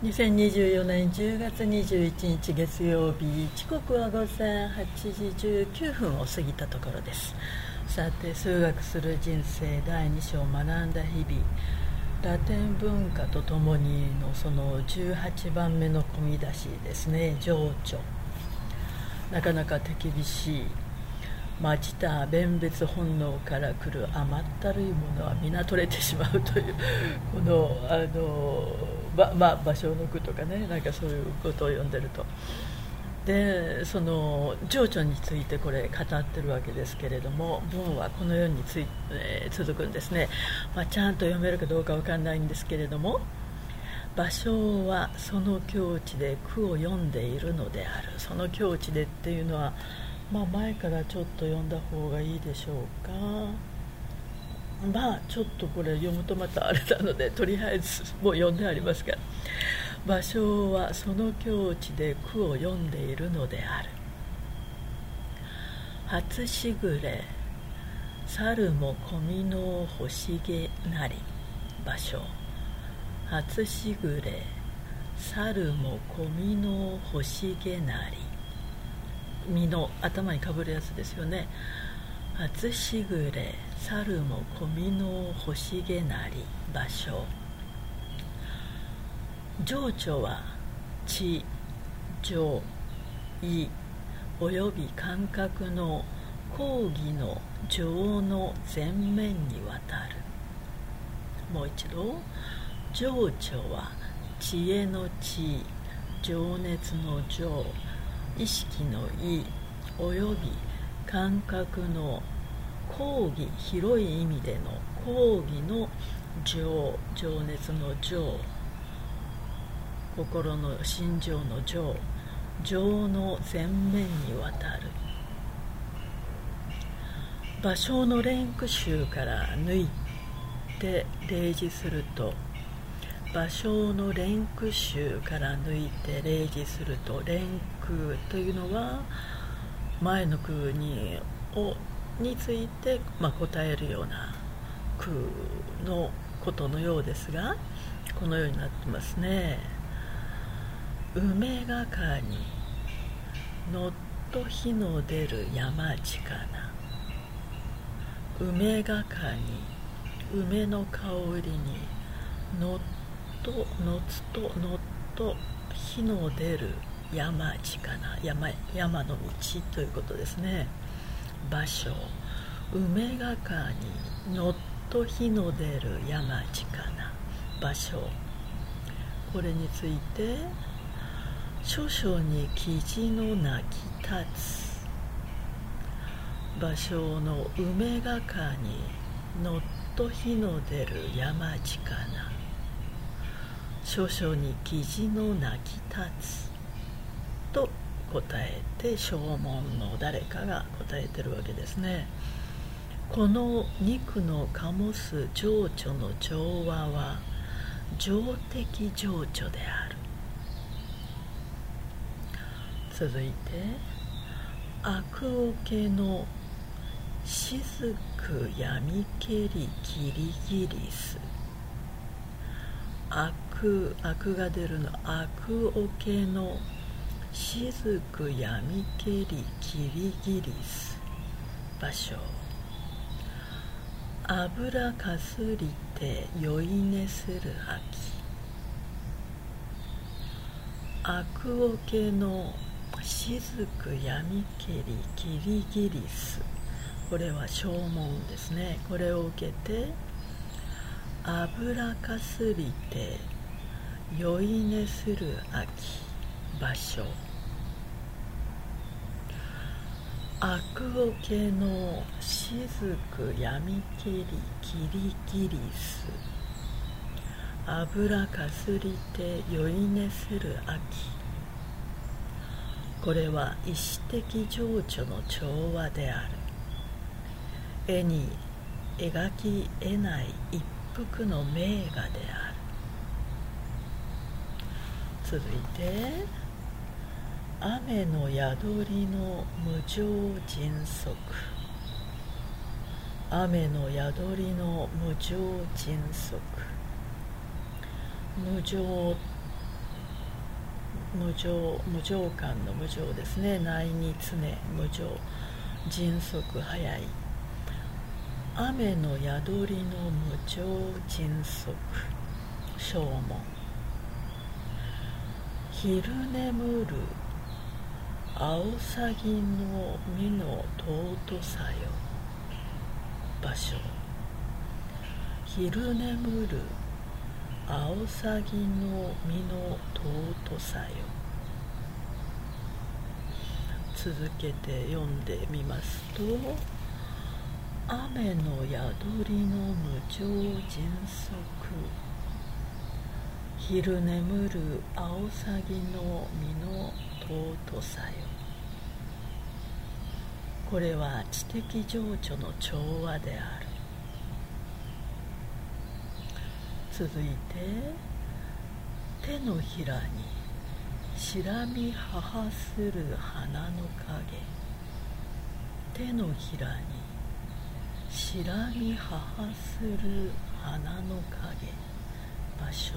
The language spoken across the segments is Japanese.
2024年10月21日月曜日、時刻は午前8時19分を過ぎたところです。さて、数学する人生第2章学んだ日々、ラテン文化とともにのその18番目の込み出しですね。情緒、なかなか手厳しい。まじた弁別本能から来る甘ったるいものは皆取れてしまうというこの芭蕉の句とかね、なんかそういうことを読んでると、でその情緒についてこれ語ってるわけですけれども、文はこのように続くんですね。ちゃんと読めるかどうかわかんないんですけれども、芭蕉はその境地で句を読んでいるのである。その境地でっていうのは、前からちょっと読んだ方がいいでしょうか。ちょっとこれ読むとまたあれなので、とりあえずもう読んでありますが、芭蕉はその境地で句を読んでいるのである。初しぐれ猿も小見の星毛なり。芭蕉。初しぐれ猿も小見の星毛なり。実の頭にかぶるやつですよね。初しぐれ猿も小見の星毛なり。芭蕉。情緒は知、情、意および感覚の講義の情の前面にわたる。もう一度。情緒は知恵の知、情熱の情、意識の意および感覚の講義、広い意味での講義の情、情熱の情、心の心情の情、情の前面にわたる。芭蕉の連句集から抜いて例示すると、芭蕉の連句集から抜いて例示すると、連句というのは前の句について答えるような句のことのようですが、このようになってますね。梅がかにのっと日の出る山近な。梅がかに、梅の香りにのっと日の出る山近な。山の道ということですね。芭蕉。梅がかにのっと日の出る山近な。芭蕉。これについて、諸々に雉の鳴き立つ。芭蕉の梅がかにのっと日の出る山近な。諸々に雉の鳴き立つと答えて、証文の誰かが答えてるわけですね。この二句の醸す情緒の調和は情的情緒である。続いて、悪桶の雫闇けりギリギリす。悪が出るの。悪桶の雫闇けりギリギリす。芭蕉。油かすりて酔い寝する秋。悪桶の雫闇けりギリギリす。これは証文ですね。これを受けて、油かすりて酔い寝する秋。芭蕉。悪桶の雫闇けりギリギリす。油かすりて酔い寝する秋。これは意志的情緒の調和である。絵に描き得ない一幅の名画である。続いて、雨の宿りの無常迅速。雨の宿りの無常迅速。無常無常感の無常ですね。内に常無常、迅速早い。雨の宿りの無常迅速正門。昼眠る青さぎの実の尊さよ場所。昼眠る青さぎの実の尊さよ。続けて読んでみますと、雨の宿りの無常迅速、昼眠る青さぎの実の尊さよ。これは知的情緒の調和である。続いて、手のひらにしらみ母する花の影。手のひらにしらみ母する花の影場所。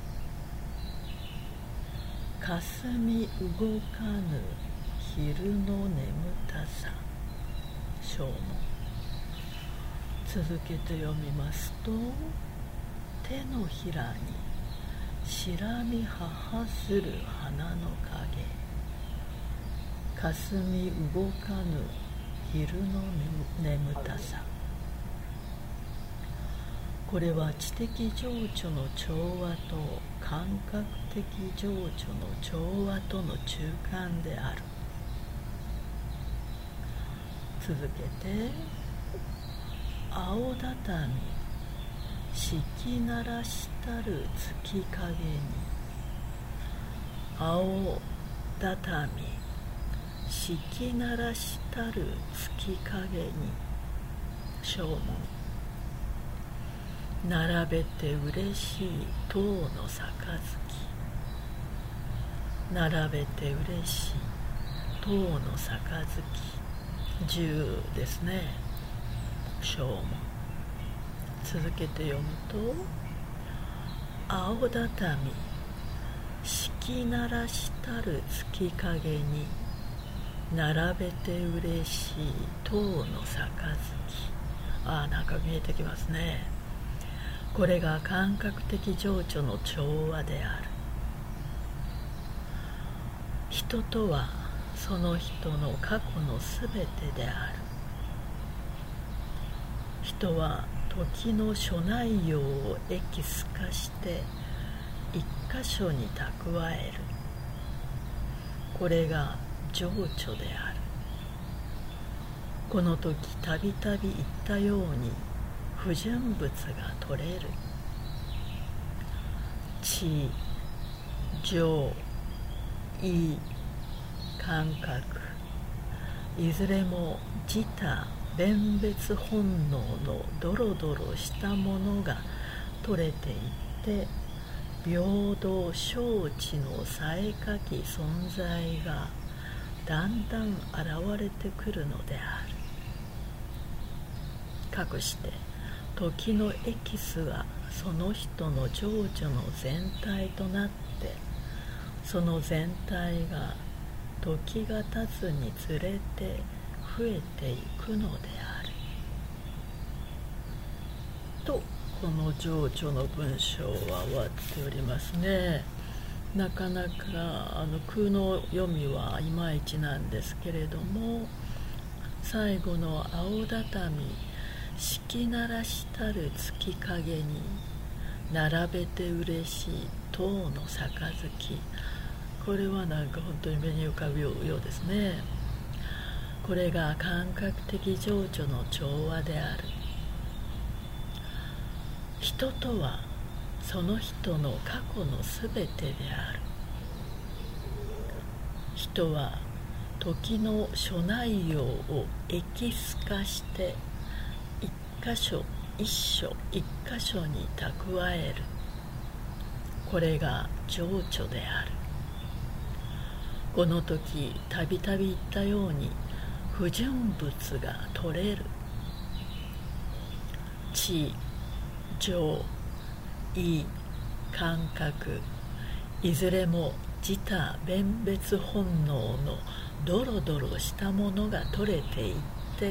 かすみ動かぬ昼の眠たさ正門。続けて読みますと、手のひらにしらみ母する花の影。かすみ動かぬ昼の眠たさ。これは知的情緒の調和と感覚的情緒の調和との中間である。続けて、青畳敷きならしたる月影に。青畳敷きならしたる月影に正門。並べて嬉しい塔の杯。並べて嬉しい塔の杯。10ですね。正門。続けて読むと、青畳敷きならしたる月影に。並べて嬉しい塔の杯。なんか見えてきますね。これが感覚的情緒の調和である。人とはその人の過去のすべてである。人は時の諸内容をエキス化して一箇所に蓄える。これが情緒である。この時たびたび言ったように不純物が取れる。知、情、意、感覚、いずれも自他弁別本能のドロドロしたものが取れていって、平等承知のさえかき存在がだんだん現れてくるのである。かくして時のエキスがその人の情緒の全体となって、その全体が時が経つにつれて増えていくのである。と、この情緒の文章は終わっておりますね。なかなか空の読みはいまいちなんですけれども、最後の青畳敷きならしたる月影に並べて嬉しい塔の杯。これはなんか本当に目に浮かぶようですね。これが感覚的情緒の調和である。人とはその人の過去のすべてである。人は時の諸内容をエキス化して一箇所一箇所に蓄える。これが情緒である。この時たびたび言ったように不純物が取れる。知、情、意、感覚、いずれも自他弁別本能のドロドロしたものが取れていって、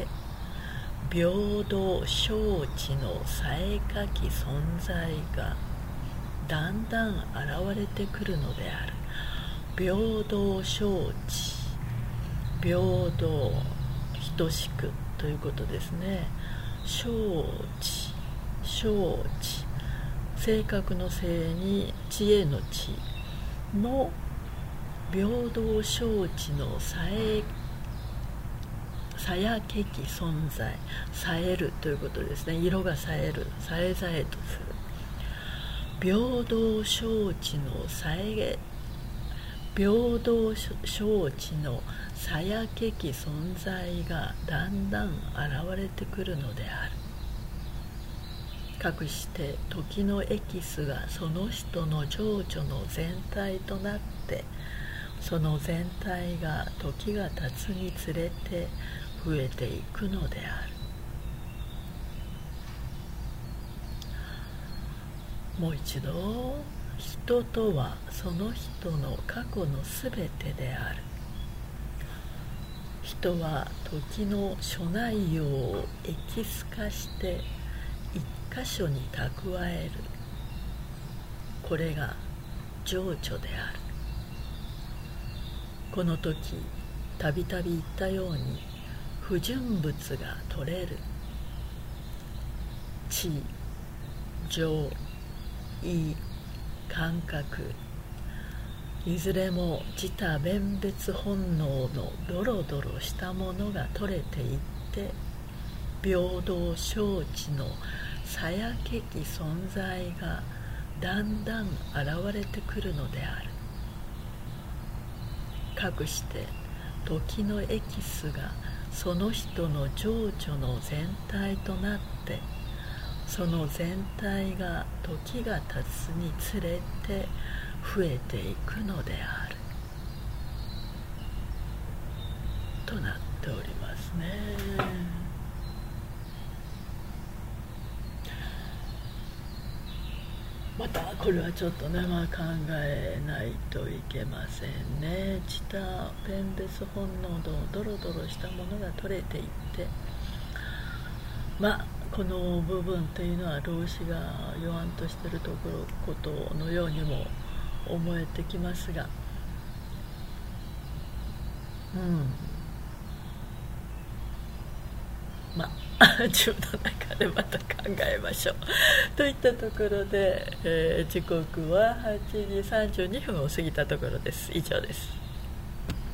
平等承知のさえかき存在がだんだん現れてくるのである。平等承知、平等等しくということですね。承知、承知、性格の性に知恵の知の平等承知のさやけき存在、冴えるということですね。色が冴える、冴えざえとする。平等承知の平等承知のさやけき存在がだんだん現れてくるのである。かくして時のエキスがその人の情緒の全体となって、その全体が時が経つにつれて増えていくのである。もう一度、人とはその人の過去のすべてである。人は時の諸内容をエキス化して一箇所に蓄える。これが情緒である。この時たびたび言ったように不純物が取れる。知、情、意、感覚、いずれも自他弁別本能のドロドロしたものが取れていって、平等承知のさやけき存在がだんだん現れてくるのである。かくして時のエキスがその人の情緒の全体となって、その全体が時が経つにつれて増えていくのであるとなっておりますね。またこれはちょっとね、考えないといけませんね。自他弁別本能のドロドロしたものが取れていって、この部分というのは老子が言わんとしていることのようにも思えてきますが、自分の中でまた考えましょうといったところで、時刻は8時32分を過ぎたところです。以上です。